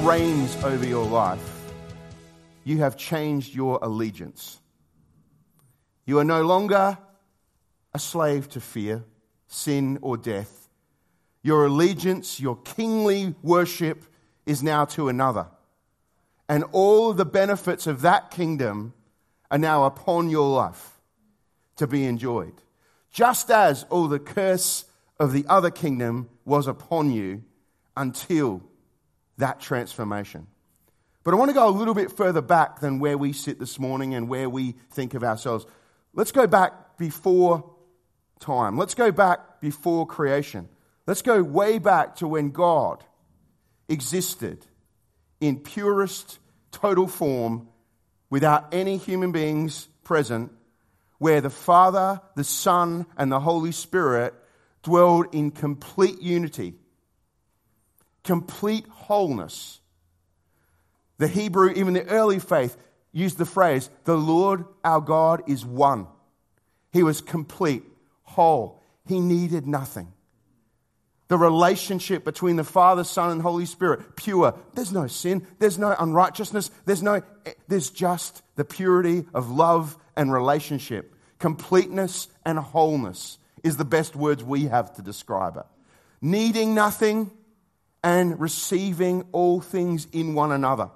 reigns over your life, you have changed your allegiance. You are no longer a slave to fear, sin, or death. Your allegiance, your kingly worship is now to another. And all the benefits of that kingdom are now upon your life to be enjoyed. Just as all the curse of the other kingdom was upon you until that transformation. But I want to go a little bit further back than where we sit this morning and where we think of ourselves. Let's go back before time. Let's go back before creation. Let's go way back to when God existed in purest, total form, without any human beings present, where the Father, the Son, and the Holy Spirit dwelled in complete unity, complete wholeness. The Hebrew, even the early faith, used the phrase, the Lord our God is one. He was complete, whole. He needed nothing. The relationship between the Father, Son, and Holy Spirit, pure. There's no sin. There's no unrighteousness. There's just the purity of love and relationship. Completeness and wholeness is the best words we have to describe it. Needing nothing and receiving all things in one another.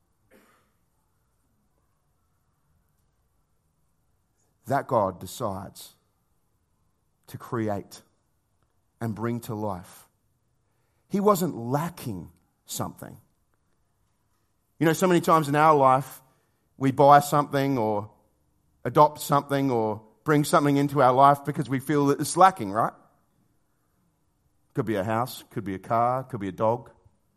That God decides to create and bring to life. He wasn't lacking something. You know, so many times in our life, we buy something or adopt something or bring something into our life because we feel that it's lacking, right? Could be a house, could be a car, could be a dog.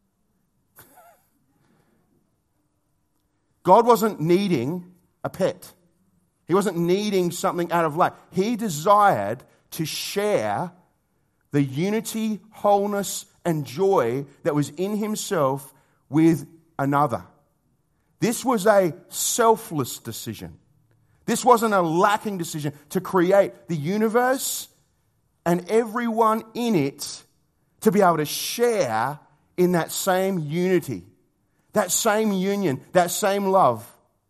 God wasn't needing a pet. He wasn't needing something out of lack. He desired to share the unity, wholeness, and joy that was in himself with another. This was a selfless decision. This wasn't a lacking decision to create the universe and everyone in it to be able to share in that same unity, that same union, that same love.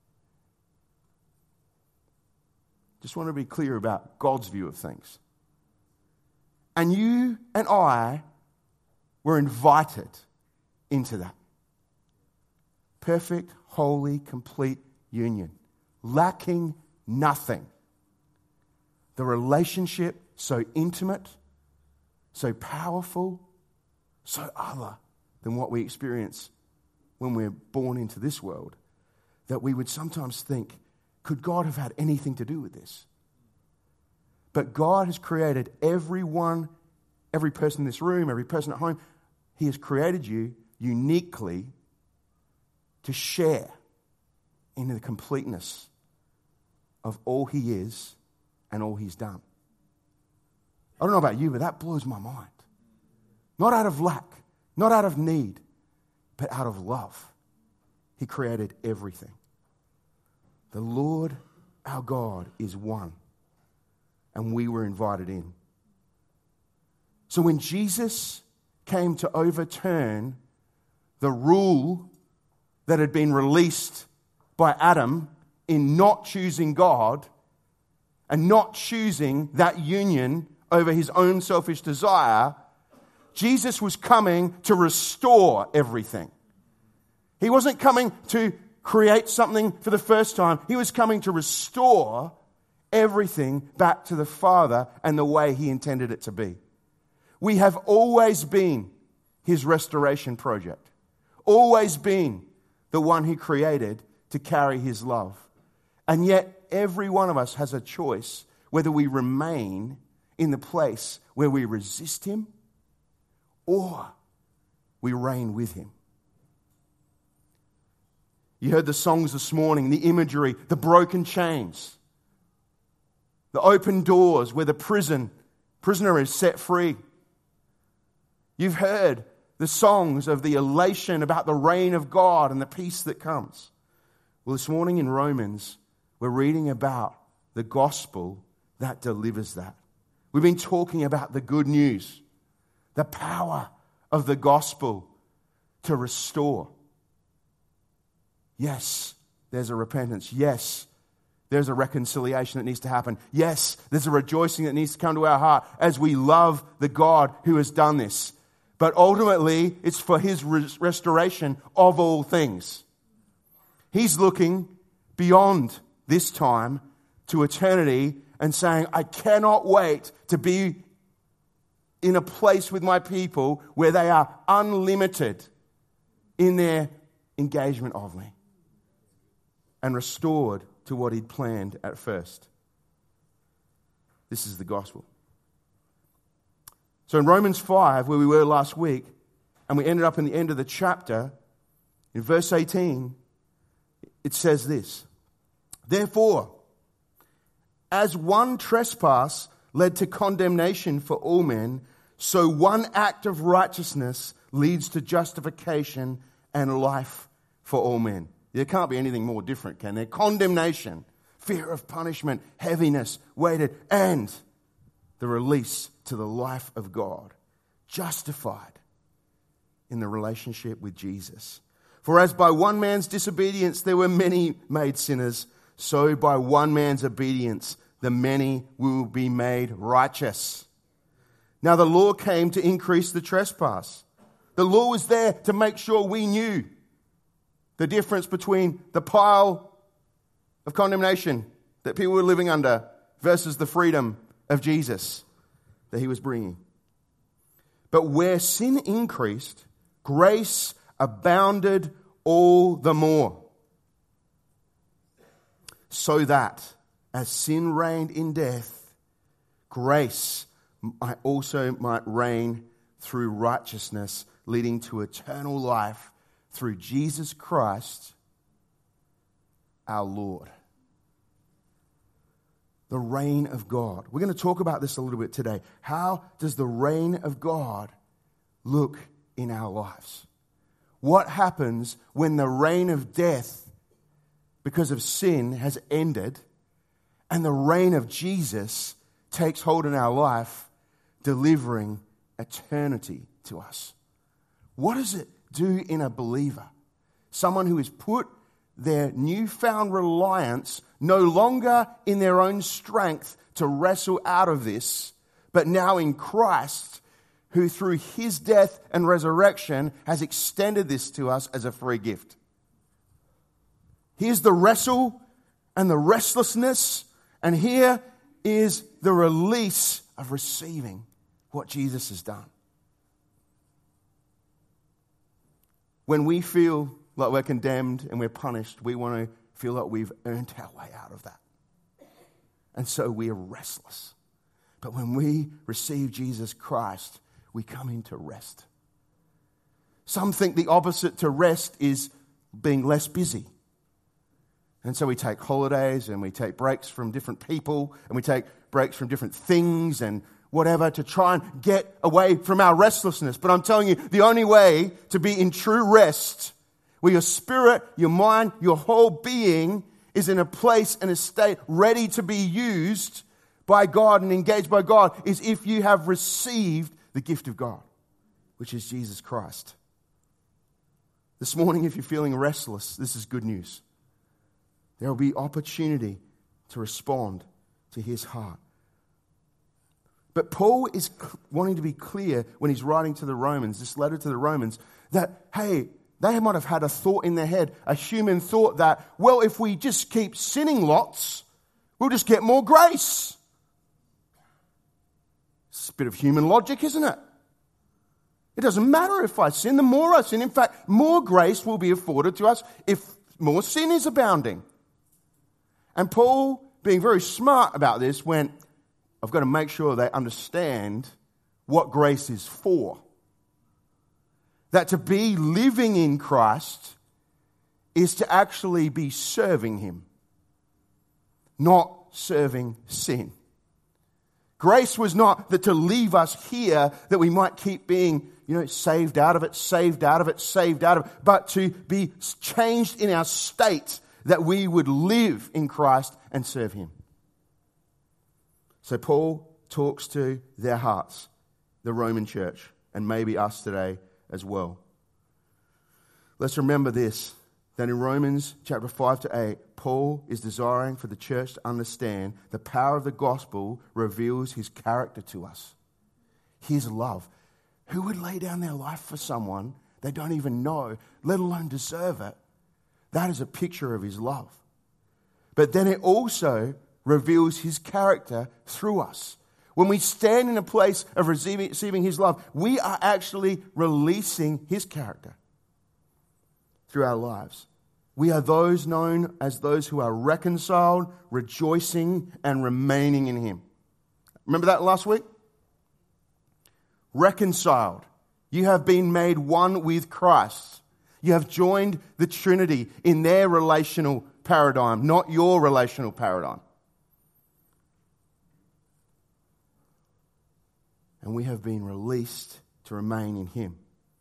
Just want to be clear about God's view of things. And you and I were invited into that. Perfect, holy, complete union. Lacking nothing. The relationship so intimate, so powerful, so other than what we experience when we're born into this world, that we would sometimes think, could God have had anything to do with this? But God has created everyone, every person in this room, every person at home. He has created you uniquely to share in the completeness of all He is and all He's done. I don't know about you, but that blows my mind. Not out of lack, not out of need, but out of love. He created everything. The Lord our God is one, and we were invited in. So when Jesus came to overturn the rule that had been released by Adam in not choosing God and not choosing that union over his own selfish desire, Jesus was coming to restore everything. He wasn't coming to create something for the first time. He was coming to restore everything back to the Father and the way He intended it to be. We have always been His restoration project. Always been the one He created to carry His love. And yet every one of us has a choice whether we remain in the place where we resist Him or we reign with Him. You heard the songs this morning, the imagery, the broken chains, the open doors where the prisoner is set free. You've heard the songs of the elation about the reign of God and the peace that comes. Well, this morning in Romans, we're reading about the gospel that delivers that. We've been talking about the good news, the power of the gospel to restore. Yes, there's a repentance. Yes, there's a reconciliation that needs to happen. Yes, there's a rejoicing that needs to come to our heart as we love the God who has done this. But ultimately, it's for his restoration of all things. He's looking beyond this time to eternity and saying, I cannot wait to be in a place with my people where they are unlimited in their engagement of me and restored to what he'd planned at first. This is the gospel. So in Romans 5, where we were last week, and we ended up in the end of the chapter, in verse 18, it says this: Therefore, as one trespass led to condemnation for all men, so one act of righteousness leads to justification and life for all men. There can't be anything more different, can there? Condemnation, fear of punishment, heaviness, weighted, and the release to the life of God, justified in the relationship with Jesus. For as by one man's disobedience there were many made sinners, so by one man's obedience the many will be made righteous. Now the law came to increase the trespass. The law was there to make sure we knew the difference between the pile of condemnation that people were living under versus the freedom of Jesus that he was bringing. But where sin increased, grace abounded all the more. So that as sin reigned in death, grace might reign through righteousness, leading to eternal life through Jesus Christ, our Lord. The reign of God. We're going to talk about this a little bit today. How does the reign of God look in our lives? What happens when the reign of death, because of sin, has ended, and the reign of Jesus takes hold in our life, delivering eternity to us? What does it do in a believer? Someone who has put their newfound reliance no longer in their own strength to wrestle out of this, but now in Christ, who through his death and resurrection has extended this to us as a free gift. Here's the wrestle and the restlessness, and here is the release of receiving what Jesus has done. When we feel like we're condemned and we're punished, we want to feel like we've earned our way out of that. And so we are restless. But when we receive Jesus Christ, we come into rest. Some think the opposite to rest is being less busy. And so we take holidays and we take breaks from different people and we take breaks from different things and whatever to try and get away from our restlessness. But I'm telling you, the only way to be in true rest, where your spirit, your mind, your whole being is in a place and a state ready to be used by God and engaged by God, is if you have received the gift of God, which is Jesus Christ. This morning, if you're feeling restless, this is good news. There will be opportunity to respond to his heart. But Paul is wanting to be clear when he's writing to the Romans, this letter to the Romans, that, hey, they might have had a thought in their head, a human thought that, well, if we just keep sinning lots, we'll just get more grace. It's a bit of human logic, isn't it? It doesn't matter if I sin, the more I sin. In fact, more grace will be afforded to us if more sin is abounding. And Paul, being very smart about this, went, I've got to make sure they understand what grace is for. That to be living in Christ is to actually be serving him, not serving sin. Grace was not that to leave us here that we might keep being, saved out of it, but to be changed in our state that we would live in Christ and serve him. So Paul talks to their hearts, the Roman church, and maybe us today as well. Let's remember this, that in Romans chapter 5 to 8, Paul is desiring for the church to understand the power of the gospel reveals his character to us. His love. Who would lay down their life for someone they don't even know, let alone deserve it? That is a picture of his love. But then it also reveals his character through us. When we stand in a place of receiving his love, we are actually releasing his character through our lives. We are those known as those who are reconciled, rejoicing, and remaining in him. Remember that last week? Reconciled. You have been made one with Christ. You have joined the Trinity in their relational paradigm, not your relational paradigm. And we have been released to remain in him.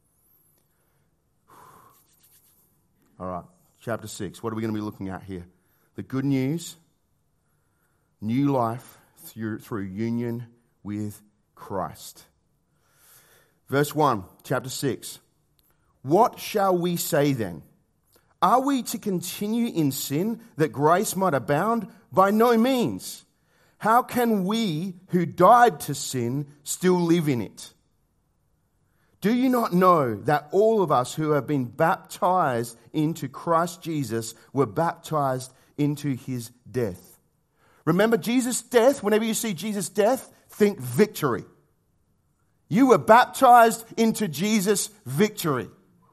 All right, chapter 6. What are we going to be looking at here? The good news, new life through union with Christ. Verse 1, chapter 6. What shall we say then? Are we to continue in sin that grace might abound? By no means. How can we who died to sin still live in it? Do you not know that all of us who have been baptized into Christ Jesus were baptized into his death? Remember Jesus' death? Whenever you see Jesus' death, think victory. You were baptized into Jesus' victory.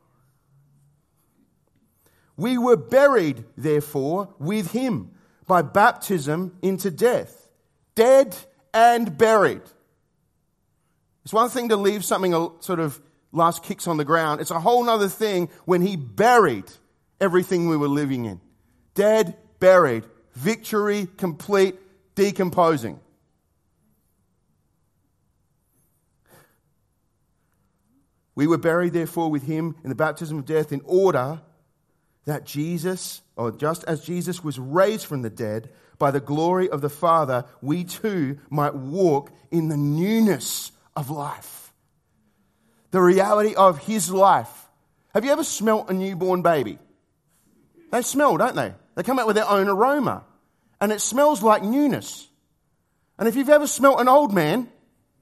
We were buried, therefore, with him by baptism into death. Dead and buried. It's one thing to leave something sort of last kicks on the ground. It's a whole other thing when he buried everything we were living in. Dead, buried, victory, complete, decomposing. We were buried, therefore, with him in the baptism of death in order that Jesus, or just as Jesus was raised from the dead by the glory of the Father, we too might walk in the newness of life. The reality of his life. Have you ever smelt a newborn baby? They smell, don't they? They come out with their own aroma. And it smells like newness. And if you've ever smelt an old man...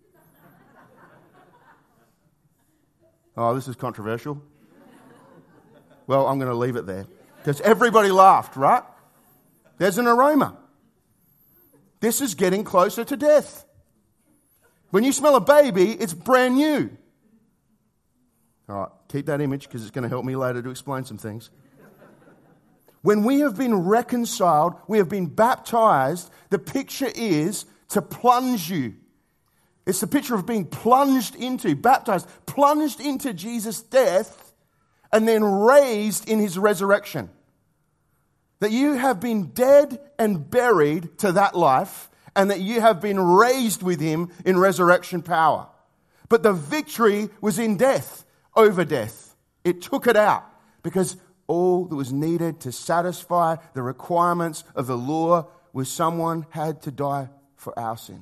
Oh, this is controversial. Well, I'm going to leave it there. Because everybody laughed, right? There's an aroma. This is getting closer to death. When you smell a baby, it's brand new. All right, keep that image because it's going to help me later to explain some things. When we have been reconciled, we have been baptized, the picture is to plunge you. It's the picture of being plunged into, baptized, plunged into Jesus' death and then raised in his resurrection. That you have been dead and buried to that life and that you have been raised with him in resurrection power. But the victory was in death, over death. It took it out because all that was needed to satisfy the requirements of the law was someone had to die for our sin.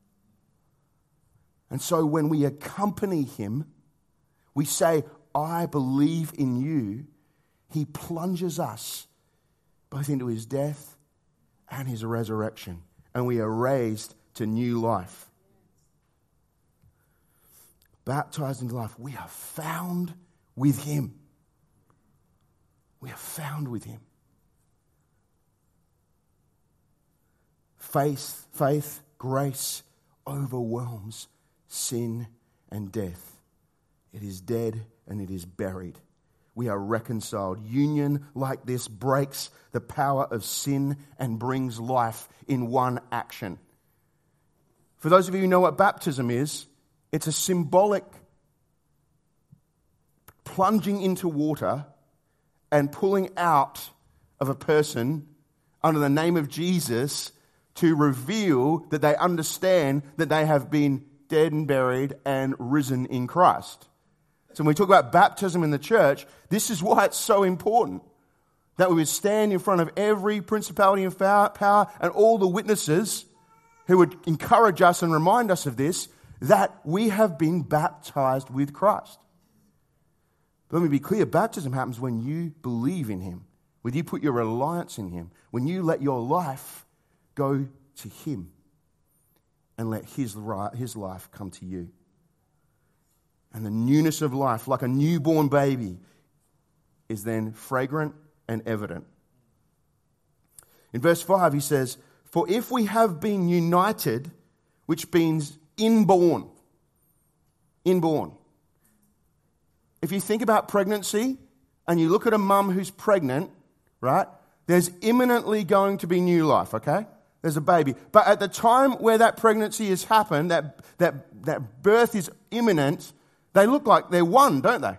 And so when we accompany him, we say, I believe in you. He plunges us both into his death and his resurrection. And we are raised to new life. Baptized into life. We are found with him. We are found with him. Faith, grace overwhelms sin and death. It is dead and it is buried. We are reconciled. Union like this breaks the power of sin and brings life in one action. For those of you who know what baptism is, it's a symbolic plunging into water and pulling out of a person under the name of Jesus to reveal that they understand that they have been dead and buried and risen in Christ. So when we talk about baptism in the church, this is why it's so important that we would stand in front of every principality and power and all the witnesses who would encourage us and remind us of this, that we have been baptized with Christ. But let me be clear, baptism happens when you believe in him, when you put your reliance in him, when you let your life go to him and let his life come to you. And the newness of life, like a newborn baby, is then fragrant and evident. In verse 5, he says, "For if we have been united," which means inborn. If you think about pregnancy and you look at a mum who's pregnant, right, there's imminently going to be new life, okay? There's a baby. But at the time where that pregnancy has happened, that birth is imminent, they look like they're one, don't they?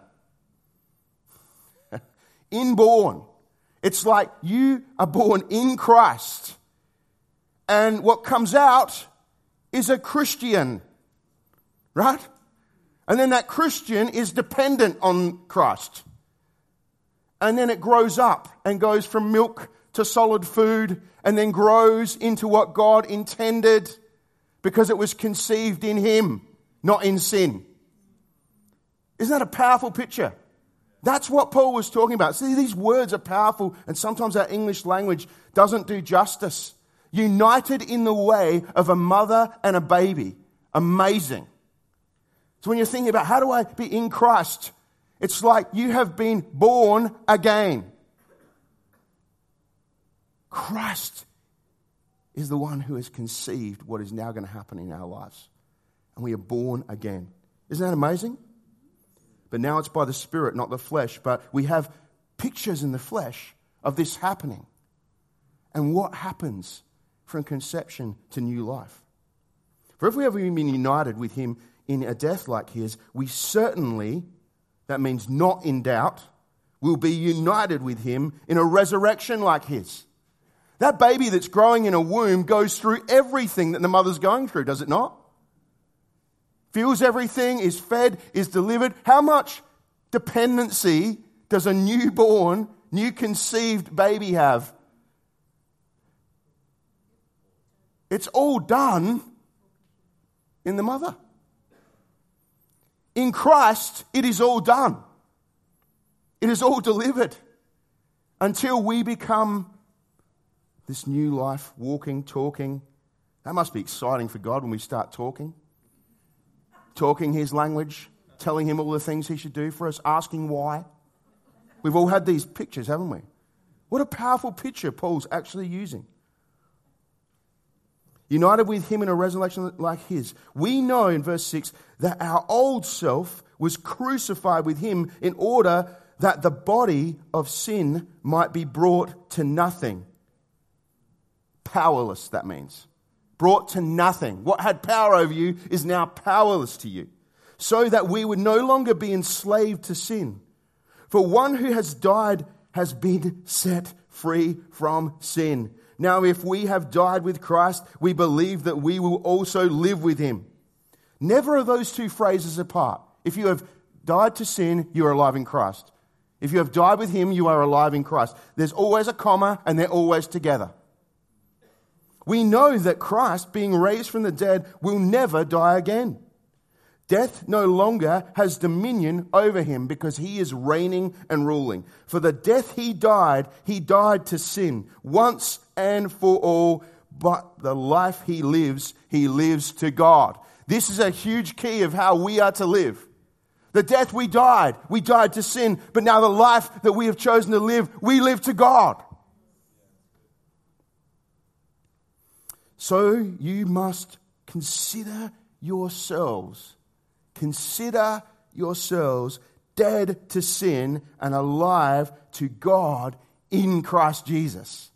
Inborn. It's like you are born in Christ, and what comes out is a Christian, right? And then that Christian is dependent on Christ. And then it grows up and goes from milk to solid food and then grows into what God intended because it was conceived in him, not in sin. Isn't that a powerful picture? That's what Paul was talking about. See, these words are powerful, and sometimes our English language doesn't do justice. United in the way of a mother and a baby. Amazing. So when you're thinking about how do I be in Christ, it's like you have been born again. Christ is the one who has conceived what is now going to happen in our lives. And we are born again. Isn't that amazing? But now it's by the Spirit, not the flesh. But we have pictures in the flesh of this happening. And what happens from conception to new life? For if we have been united with him in a death like his, we certainly, that means not in doubt, will be united with him in a resurrection like his. That baby that's growing in a womb goes through everything that the mother's going through, does it not? Feels everything, is fed, is delivered. How much dependency does a newborn, new conceived baby have? It's all done in the mother. In Christ, it is all done. It is all delivered until we become this new life, walking, talking. That must be exciting for God when we start talking his language, telling him all the things he should do for us, asking why. We've all had these pictures, haven't we? What a powerful picture Paul's actually using. United with him in a resurrection like his. We know in verse 6 that our old self was crucified with him in order that the body of sin might be brought to nothing. Powerless, that means. Brought to nothing. What had power over you is now powerless to you. So that we would no longer be enslaved to sin. For one who has died has been set free from sin. Now, if we have died with Christ, we believe that we will also live with him. Never are those two phrases apart. If you have died to sin, you are alive in Christ. If you have died with him, you are alive in Christ. There's always a comma and they're always together. We know that Christ, being raised from the dead, will never die again. Death no longer has dominion over him because he is reigning and ruling. For the death he died to sin once and for all, but the life he lives to God. This is a huge key of how we are to live. The death we died to sin, but now the life that we have chosen to live, we live to God. So you must consider yourselves dead to sin and alive to God in Christ Jesus.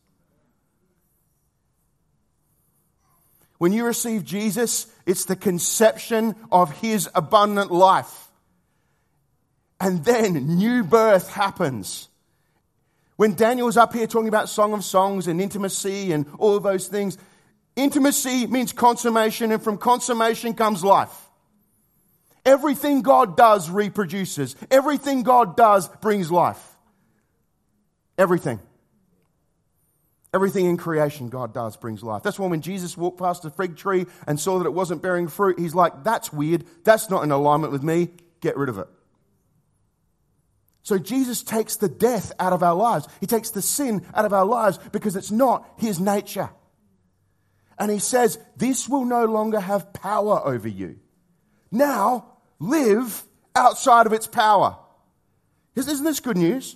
When you receive Jesus, it's the conception of his abundant life. And then new birth happens. When Daniel was up here talking about Song of Songs and intimacy and all of those things, intimacy means consummation, and from consummation comes life. Everything God does reproduces. Everything God does brings life. Everything. Everything in creation God does brings life. That's why when Jesus walked past the fig tree and saw that it wasn't bearing fruit, he's like, that's weird. That's not in alignment with me. Get rid of it. So Jesus takes the death out of our lives. He takes the sin out of our lives because it's not his nature. And he says, this will no longer have power over you. Now, live outside of its power. Isn't this good news?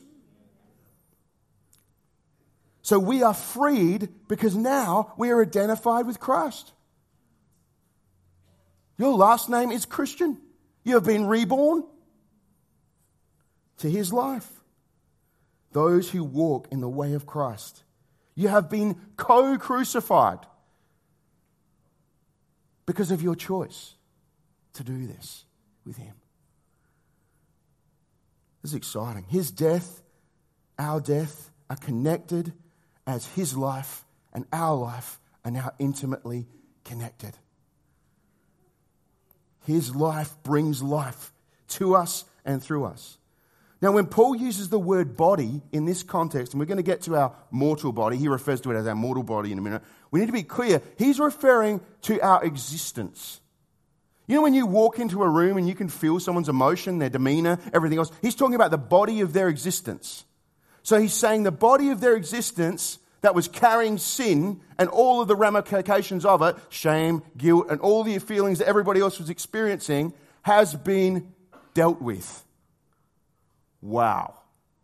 So we are freed because now we are identified with Christ. Your last name is Christian. You have been reborn to his life. Those who walk in the way of Christ. You have been co-crucified because of your choice to do this with him. This is exciting. His death, our death, are connected as his life and our life are now intimately connected. His life brings life to us and through us. Now, when Paul uses the word body in this context, and we're going to get to our mortal body, he refers to it as our mortal body in a minute, we need to be clear, he's referring to our existence. You know when you walk into a room and you can feel someone's emotion, their demeanor, everything else? He's talking about the body of their existence. So he's saying the body of their existence that was carrying sin and all of the ramifications of it, shame, guilt, and all the feelings that everybody else was experiencing, has been dealt with. Wow.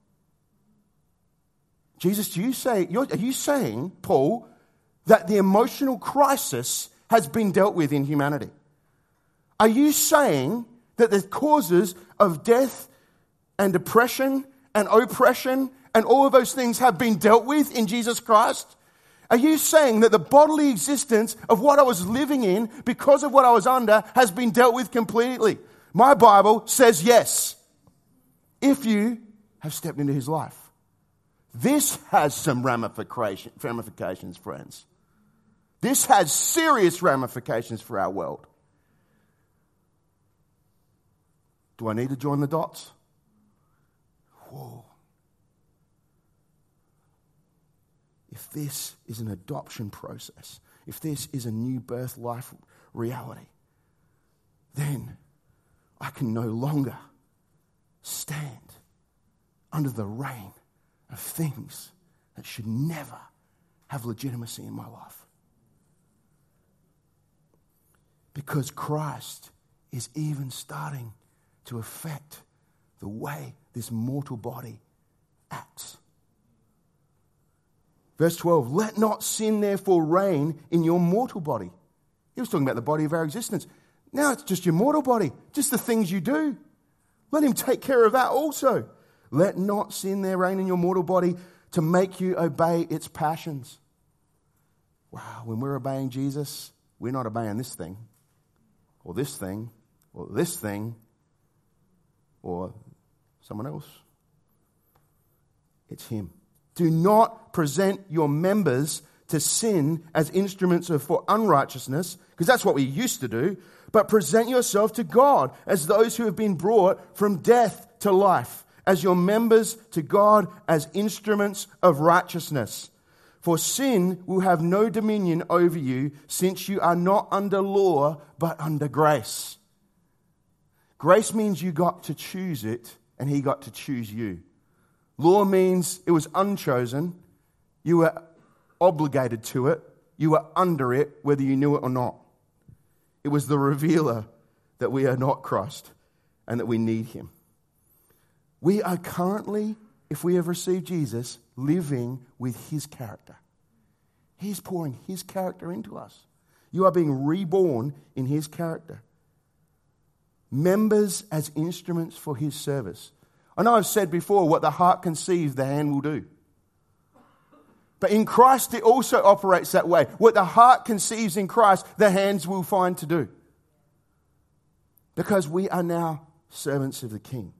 Jesus, are you saying, Paul, that the emotional crisis has been dealt with in humanity? Are you saying that the causes of death and depression and oppression and all of those things have been dealt with in Jesus Christ? Are you saying that the bodily existence of what I was living in because of what I was under has been dealt with completely? My Bible says yes. If you have stepped into his life. This has some ramifications, friends. This has serious ramifications for our world. Do I need to join the dots? Whoa. If this is an adoption process, if this is a new birth life reality, then I can no longer stand under the reign of things that should never have legitimacy in my life. Because Christ is even starting to affect the way this mortal body acts. Verse 12, let not sin therefore reign in your mortal body. He was talking about the body of our existence. Now it's just your mortal body, just the things you do. Let him take care of that also. Let not sin there reign in your mortal body to make you obey its passions. Wow, when we're obeying Jesus, we're not obeying this thing, or this thing, or this thing, or someone else. It's him. Do not present your members to sin as instruments for unrighteousness, because that's what we used to do, but present yourself to God as those who have been brought from death to life, as your members to God as instruments of righteousness. For sin will have no dominion over you, since you are not under law, but under grace. Grace means you got to choose it, and he got to choose you. Law means it was unchosen. You were obligated to it. You were under it, whether you knew it or not. It was the revealer that we are not Christ and that we need him. We are currently, if we have received Jesus, living with his character. He's pouring his character into us. You are being reborn in his character. Members as instruments for his service. I know I've said before, what the heart conceives, the hand will do. But in Christ, it also operates that way. What the heart conceives in Christ, the hands will find to do. Because we are now servants of the King.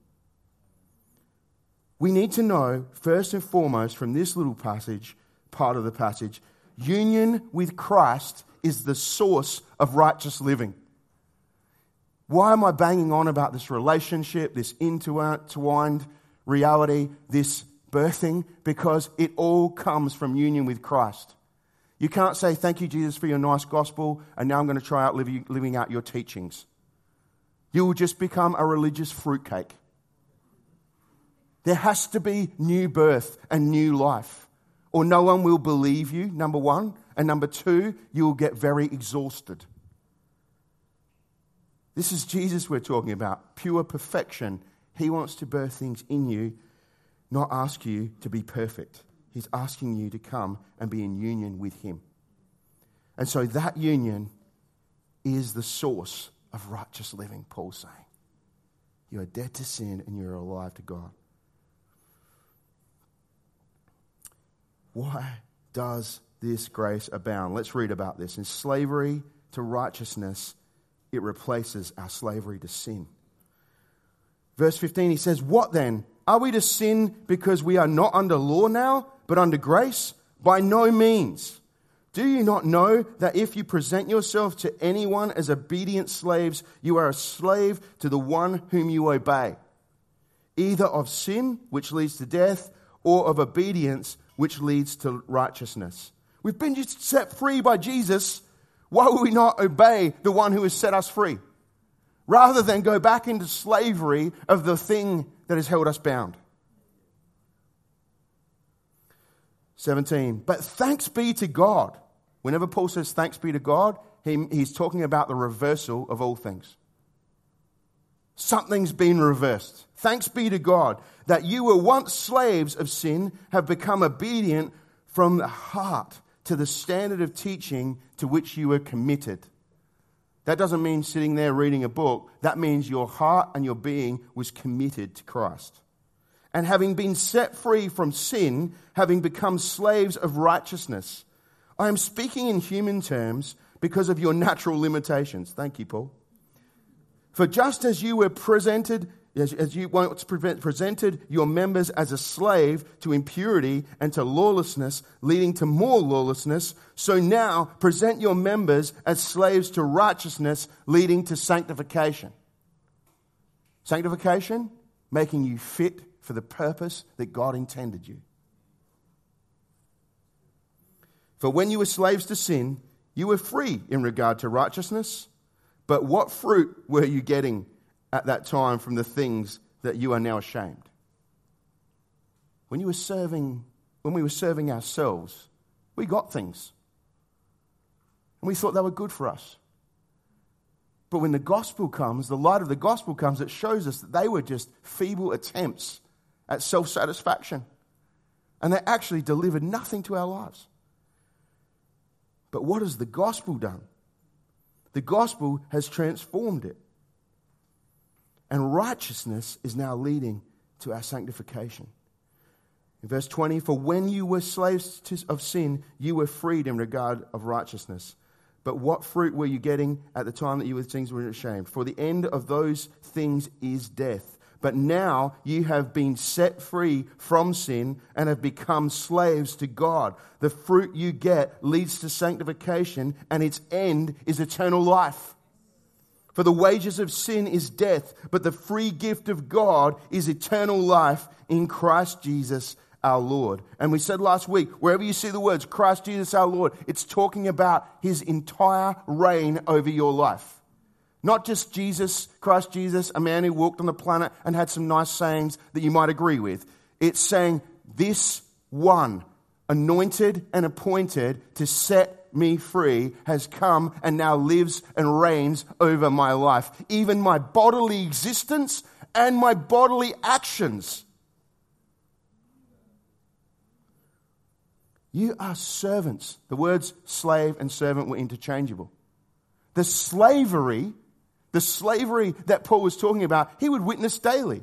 We need to know, first and foremost, from this little passage, part of the passage, union with Christ is the source of righteous living. Why am I banging on about this relationship, this intertwined reality, this birthing? Because it all comes from union with Christ. You can't say, thank you, Jesus, for your nice gospel, and now I'm going to try out living out your teachings. You will just become a religious fruitcake. There has to be new birth and new life, or no one will believe you, number one. And number two, you will get very exhausted. This is Jesus we're talking about, pure perfection. He wants to birth things in you, not ask you to be perfect. He's asking you to come and be in union with him. And so that union is the source of righteous living, Paul's saying. You are dead to sin and you're alive to God. Why does this grace abound? Let's read about this. In slavery to righteousness, it replaces our slavery to sin. Verse 15, he says, what then? Are we to sin because we are not under law now, but under grace? By no means. Do you not know that if you present yourself to anyone as obedient slaves, you are a slave to the one whom you obey, either of sin, which leads to death, or of obedience, which leads to righteousness? We've been just set free by Jesus. Why would we not obey the one who has set us free? Rather than go back into slavery of the thing that has held us bound. 17, but thanks be to God. Whenever Paul says thanks be to God, he's talking about the reversal of all things. Something's been reversed. Thanks be to God that you were once slaves of sin, have become obedient from the heart to the standard of teaching to which you were committed. That doesn't mean sitting there reading a book. That means your heart and your being was committed to Christ. And having been set free from sin, having become slaves of righteousness. I am speaking in human terms because of your natural limitations. Thank you, Paul. For just as you were presented your members as a slave to impurity and to lawlessness, leading to more lawlessness, so now present your members as slaves to righteousness, leading to sanctification. Sanctification, making you fit for the purpose that God intended you. For when you were slaves to sin, you were free in regard to righteousness. But what fruit were you getting at that time from the things that you are now ashamed? When we were serving ourselves, we got things. And we thought they were good for us. But when the gospel comes, the light of the gospel comes, it shows us that they were just feeble attempts at self-satisfaction. And they actually delivered nothing to our lives. But what has the gospel done? The gospel has transformed it. And righteousness is now leading to our sanctification. In verse 20, for when you were slaves of sin, you were freed in regard of righteousness. But what fruit were you getting at the time that you were things were ashamed? For the end of those things is death. But now you have been set free from sin and have become slaves to God. The fruit you get leads to sanctification, and its end is eternal life. For the wages of sin is death, but the free gift of God is eternal life in Christ Jesus our Lord. And we said last week, wherever you see the words Christ Jesus our Lord, it's talking about his entire reign over your life. Not just Jesus, Christ Jesus, a man who walked on the planet and had some nice sayings that you might agree with. It's saying this one, anointed and appointed to set me free, has come and now lives and reigns over my life. Even my bodily existence and my bodily actions. You are servants. The words slave and servant were interchangeable. The slavery that Paul was talking about, he would witness daily.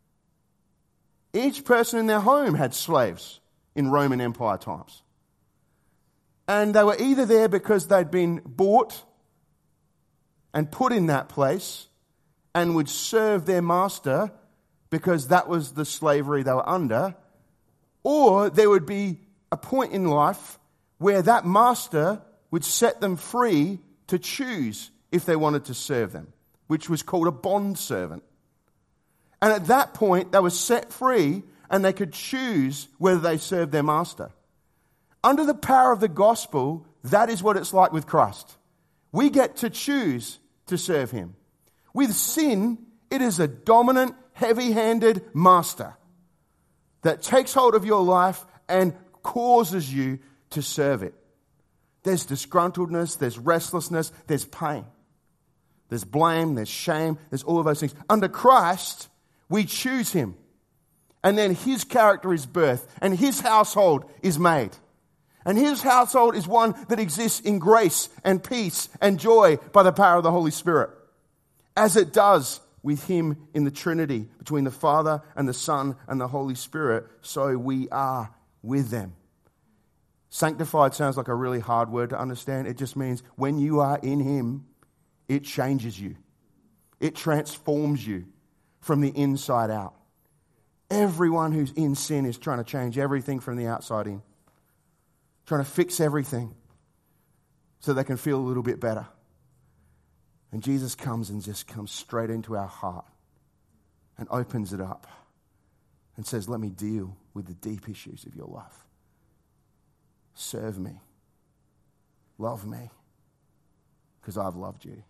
Each person in their home had slaves in Roman Empire times. And they were either there because they'd been bought and put in that place and would serve their master because that was the slavery they were under, or there would be a point in life where that master would set them free to choose if they wanted to serve them, which was called a bond servant. And at that point, they were set free and they could choose whether they served their master. Under the power of the gospel, that is what it's like with Christ. We get to choose to serve him. With sin, it is a dominant, heavy-handed master. that takes hold of your life and causes you to serve it. There's disgruntledness, there's restlessness, there's pain. There's blame, there's shame, there's all of those things. Under Christ, we choose him. And then his character is birthed, and his household is made. And his household is one that exists in grace and peace and joy by the power of the Holy Spirit. As it does with him in the Trinity, between the Father and the Son and the Holy Spirit, so we are with them. Sanctified sounds like a really hard word to understand. It just means when you are in him, it changes you. It transforms you from the inside out. Everyone who's in sin is trying to change everything from the outside in. Trying to fix everything so they can feel a little bit better. And Jesus comes and just comes straight into our heart and opens it up and says, let me deal with the deep issues of your life. Serve me. Love me. Because I've loved you.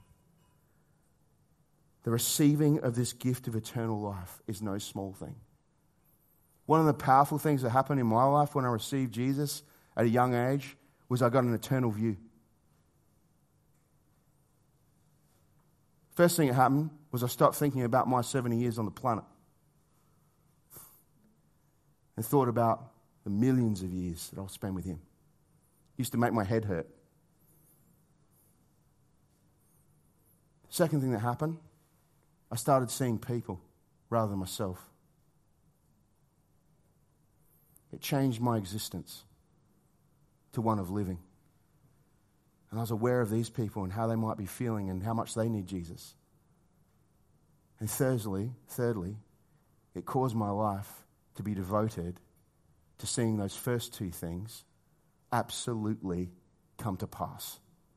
The receiving of this gift of eternal life is no small thing. One of the powerful things that happened in my life when I received Jesus at a young age was I got an eternal view. First thing that happened was I stopped thinking about my 70 years on the planet and thought about the millions of years that I'll spend with him. It used to make my head hurt. Second thing that happened, I started seeing people rather than myself. It changed my existence to one of living. And I was aware of these people and how they might be feeling and how much they need Jesus. And thirdly, it caused my life to be devoted to seeing those first two things absolutely come to pass.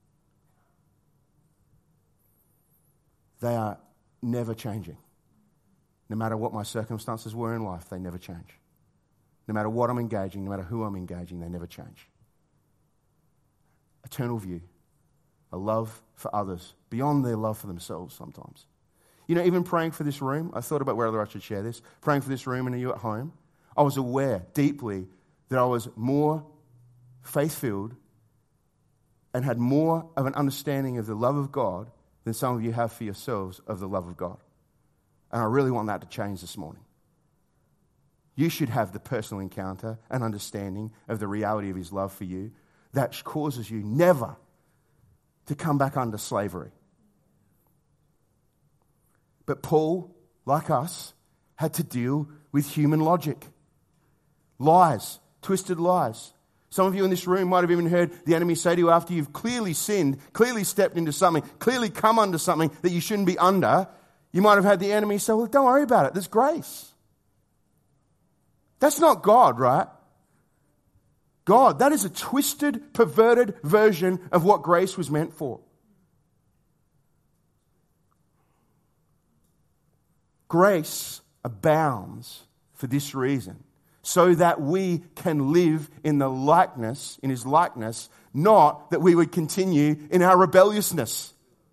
They are never changing. No matter what my circumstances were in life, they never change. No matter what I'm engaging, no matter who I'm engaging, they never change. Eternal view, a love for others, beyond their love for themselves sometimes. You know, even praying for this room, I thought about whether I should share this. Praying for this room and you at home, I was aware deeply that I was more faith-filled and had more of an understanding of the love of God than some of you have for yourselves of the love of God. And I really want that to change this morning. You should have the personal encounter and understanding of the reality of his love for you that causes you never to come back under slavery. But Paul, like us, had to deal with human logic. Lies, twisted lies. Some of you in this room might have even heard the enemy say to you after you've clearly sinned, clearly stepped into something, clearly come under something that you shouldn't be under, you might have had the enemy say, well, don't worry about it, there's grace. That's not God, right? God, that is a twisted, perverted version of what grace was meant for. Grace abounds for this reason, so that we can live in the likeness, in his likeness, not that we would continue in our rebelliousness.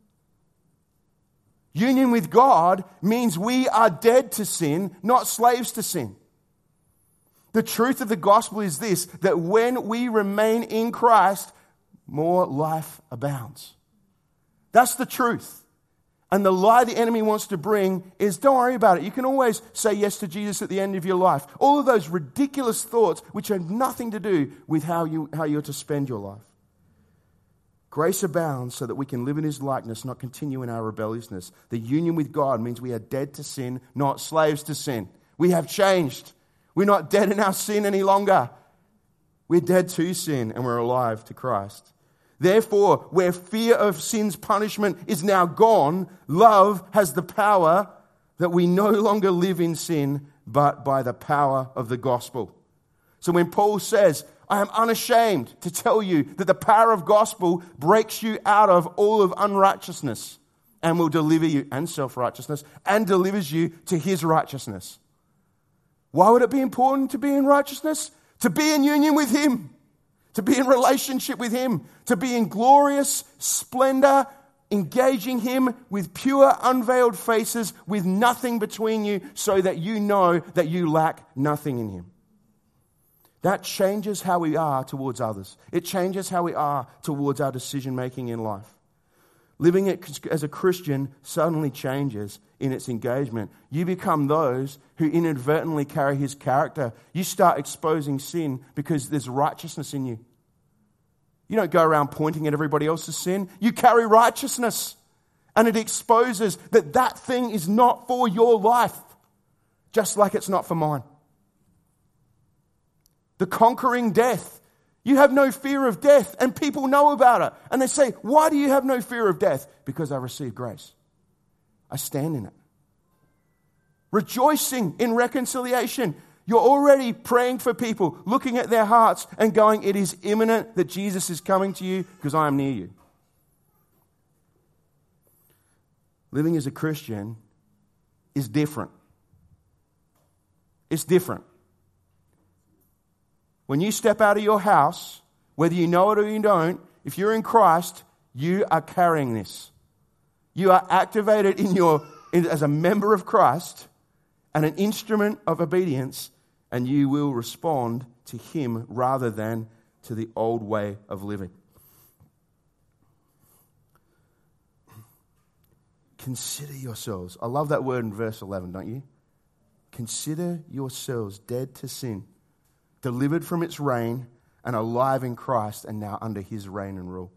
Union with God means we are dead to sin, not slaves to sin. The truth of the gospel is this, that when we remain in Christ, more life abounds. That's the truth. And the lie the enemy wants to bring is, don't worry about it. You can always say yes to Jesus at the end of your life. All of those ridiculous thoughts which have nothing to do with how you're to spend your life. Grace abounds so that we can live in his likeness, not continue in our rebelliousness. The union with God means we are dead to sin, not slaves to sin. We have changed. We're not dead in our sin any longer. We're dead to sin and we're alive to Christ. Therefore, where fear of sin's punishment is now gone, love has the power that we no longer live in sin, but by the power of the gospel. So when Paul says, I am unashamed to tell you that the power of gospel breaks you out of all of unrighteousness and will deliver you, and self-righteousness, and delivers you to his righteousness. Why would it be important to be in righteousness? To be in union with him. To be in relationship with him, to be in glorious splendor engaging him with pure, unveiled faces, with nothing between you, so that you know that you lack nothing in him. That changes how we are towards others. It changes how we are towards our decision-making in life. Living it as a Christian suddenly changes in its engagement. You become those who inadvertently carry his character. You start exposing sin because there's righteousness in you. You don't go around pointing at everybody else's sin. You carry righteousness. And it exposes that that thing is not for your life, just like it's not for mine. The conquering death. You have no fear of death, and people know about it. And they say, why do you have no fear of death? Because I received grace. I stand in it. Rejoicing in reconciliation. You're already praying for people, looking at their hearts and going, it is imminent that Jesus is coming to you because I am near you. Living as a Christian is different. It's different. When you step out of your house, whether you know it or you don't, if you're in Christ, you are carrying this. You are activated as a member of Christ and an instrument of obedience, and you will respond to him rather than to the old way of living. Consider yourselves. I love that word in verse 11, don't you? Consider yourselves dead to sin, delivered from its reign, and alive in Christ, and now under his reign and rule.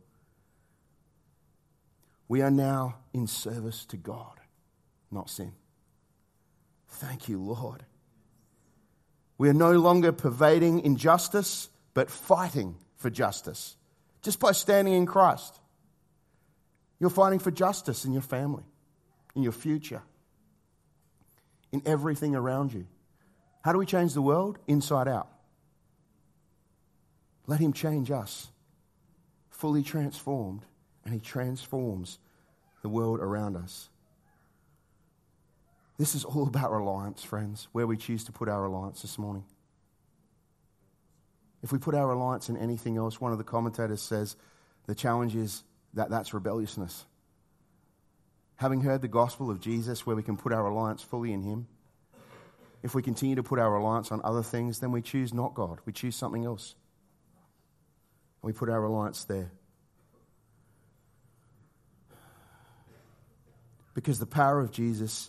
We are now in service to God, not sin. Thank you, Lord. We are no longer pervading injustice, but fighting for justice. Just by standing in Christ. You're fighting for justice in your family, in your future, in everything around you. How do we change the world? Inside out. Let him change us, fully transformed, and he transforms the world around us. This is all about reliance, friends, where we choose to put our reliance this morning. If we put our reliance in anything else, one of the commentators says the challenge is that that's rebelliousness. Having heard the gospel of Jesus where we can put our reliance fully in him, if we continue to put our reliance on other things, then we choose not God. We choose something else. We put our reliance there. Because the power of Jesus'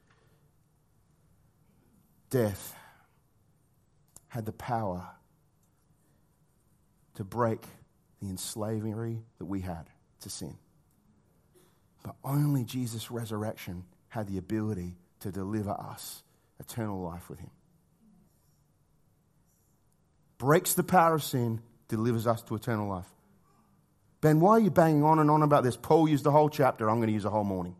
death had the power to break the enslavement that we had to sin. But only Jesus' resurrection had the ability to deliver us eternal life with him. Breaks the power of sin, delivers us to eternal life. Ben, why are you banging on and on about this? Paul used the whole chapter. I'm going to use the whole morning.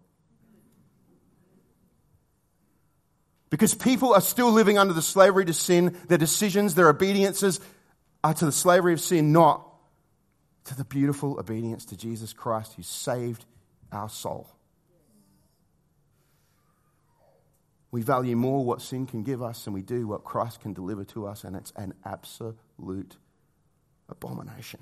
Because people are still living under the slavery to sin. Their decisions, their obediences are to the slavery of sin, not to the beautiful obedience to Jesus Christ who saved our soul. We value more what sin can give us than we do what Christ can deliver to us, and it's an absolute abomination.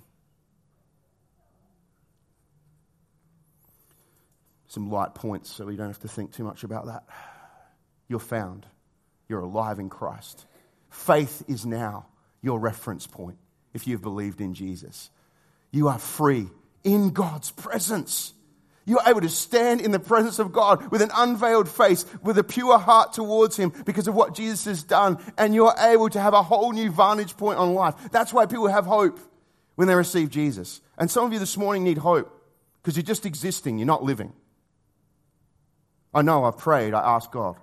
Some light points so we don't have to think too much about that. You're found. You're alive in Christ. Faith is now your reference point if you've believed in Jesus. You are free in God's presence. You're able to stand in the presence of God with an unveiled face, with a pure heart towards him because of what Jesus has done. And you're able to have a whole new vantage point on life. That's why people have hope when they receive Jesus. And some of you this morning need hope because you're just existing. You're not living. I know, I've prayed. I asked God.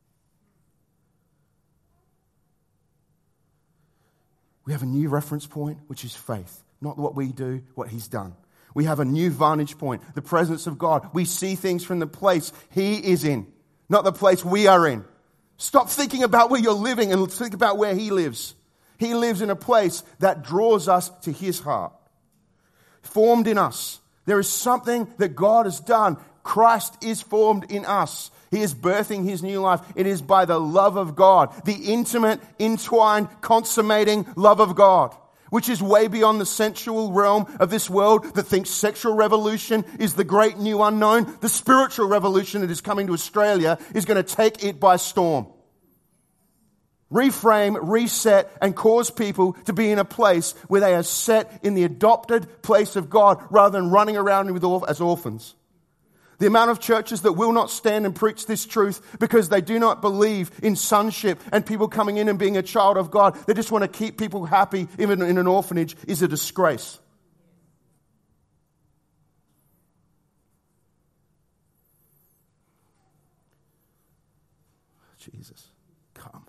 We have a new reference point, which is faith. Not what we do, what he's done. We have a new vantage point, the presence of God. We see things from the place he is in, not the place we are in. Stop thinking about where you're living and think about where he lives. He lives in a place that draws us to his heart. Formed in us. There is something that God has done. Christ is formed in us. He is birthing his new life. It is by the love of God, the intimate, entwined, consummating love of God. which is way beyond the sensual realm of this world that thinks sexual revolution is the great new unknown. The spiritual revolution that is coming to Australia is going to take it by storm. Reframe, reset, and cause people to be in a place where they are set in the adopted place of God rather than running around as orphans. The amount of churches that will not stand and preach this truth because they do not believe in sonship and people coming in and being a child of God. They just want to keep people happy even in an orphanage is a disgrace. Jesus, come.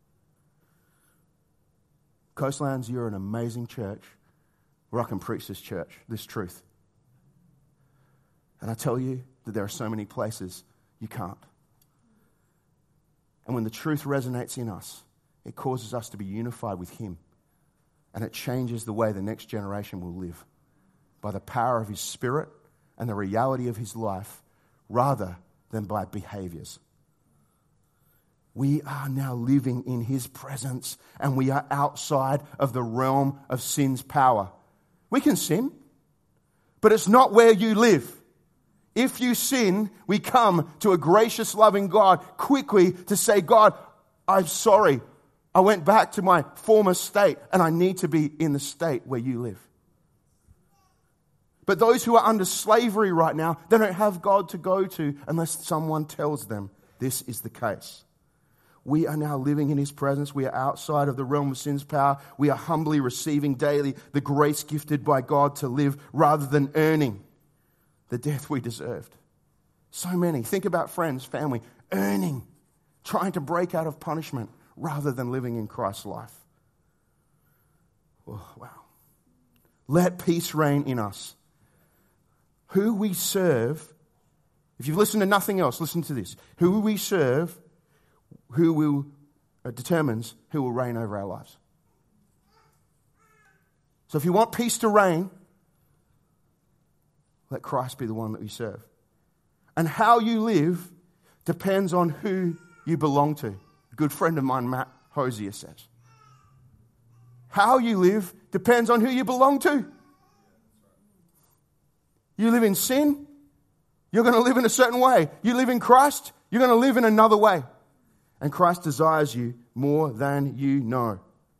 Coastlands, you're an amazing church where I can preach this truth. And I tell you that there are so many places you can't. And when the truth resonates in us, it causes us to be unified with Him. And it changes the way the next generation will live by the power of His Spirit and the reality of His life rather than by behaviors. We are now living in His presence and we are outside of the realm of sin's power. We can sin, but it's not where you live. If you sin, we come to a gracious, loving God quickly to say, God, I'm sorry. I went back to my former state and I need to be in the state where you live. But those who are under slavery right now, they don't have God to go to unless someone tells them this is the case. We are now living in His presence. We are outside of the realm of sin's power. We are humbly receiving daily the grace gifted by God to live rather than earning the death we deserved. So many, think about friends, family, earning, trying to break out of punishment rather than living in Christ's life. Oh, wow. Let peace reign in us. Who we serve, if you've listened to nothing else, listen to this. Who we serve, determines who will reign over our lives. So if you want peace to reign, let Christ be the one that we serve. And how you live depends on who you belong to. A good friend of mine, Matt Hosier, says. How you live depends on who you belong to. You live in sin, you're going to live in a certain way. You live in Christ, you're going to live in another way. And Christ desires you more than you know.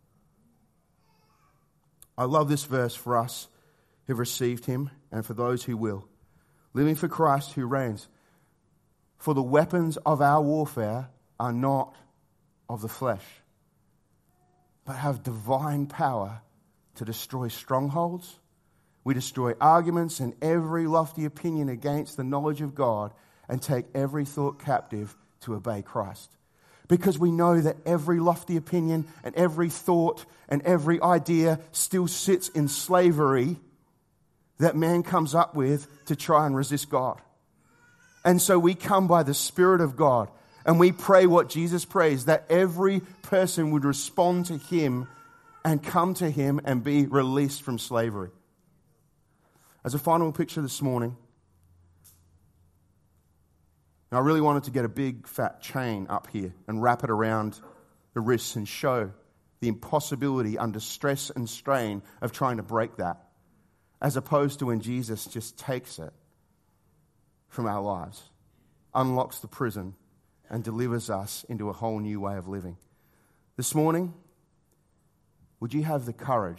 I love this verse for us who've received Him and for those who will. Living for Christ who reigns. For the weapons of our warfare are not of the flesh, but have divine power to destroy strongholds. We destroy arguments and every lofty opinion against the knowledge of God and take every thought captive to obey Christ. Because we know that every lofty opinion and every thought and every idea still sits in slavery that man comes up with to try and resist God. And so we come by the Spirit of God and we pray what Jesus prays, that every person would respond to Him and come to Him and be released from slavery. As a final picture this morning, I really wanted to get a big fat chain up here and wrap it around the wrists and show the impossibility under stress and strain of trying to break that, as opposed to when Jesus just takes it from our lives, unlocks the prison, and delivers us into a whole new way of living. This morning, would you have the courage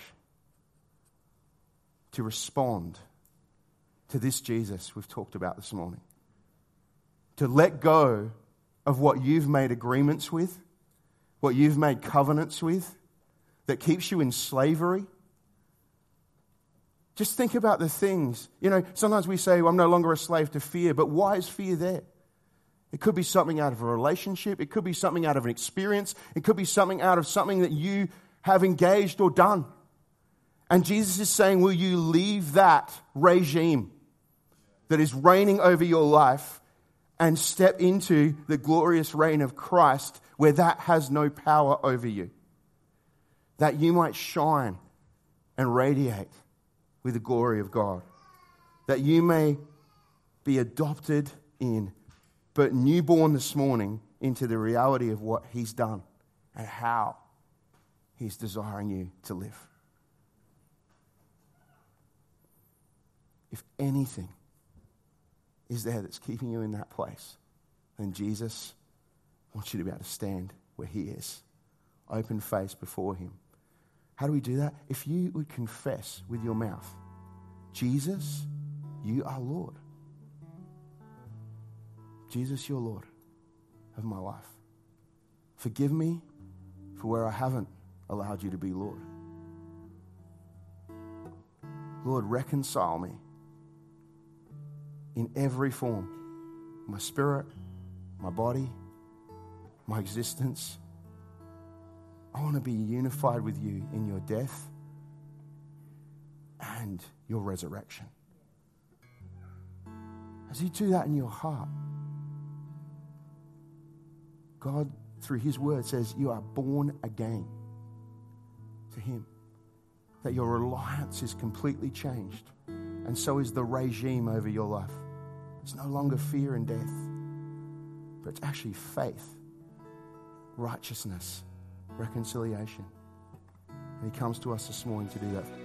to respond to this Jesus we've talked about this morning? To let go of what you've made agreements with, what you've made covenants with, that keeps you in slavery. Just think about the things. Sometimes we say, well, I'm no longer a slave to fear, but why is fear there? It could be something out of a relationship. It could be something out of an experience. It could be something out of something that you have engaged or done. And Jesus is saying, will you leave that regime that is reigning over your life and step into the glorious reign of Christ where that has no power over you? That you might shine and radiate with the glory of God. That you may be adopted in, but newborn this morning into the reality of what He's done and how He's desiring you to live. if anything is there that's keeping you in that place, then Jesus wants you to be able to stand where he is, open face before him. How do we do that? If you would confess with your mouth, Jesus, you are Lord. Jesus, you're Lord of my life. Forgive me for where I haven't allowed you to be Lord. Lord, reconcile me in every form. My spirit, my body, my existence. I want to be unified with you in your death and your resurrection. As you do that in your heart, God, through his word, says you are born again to him. That your reliance is completely changed. And so is the regime over your life. It's no longer fear and death, but it's actually faith, righteousness, reconciliation. And he comes to us this morning to do that.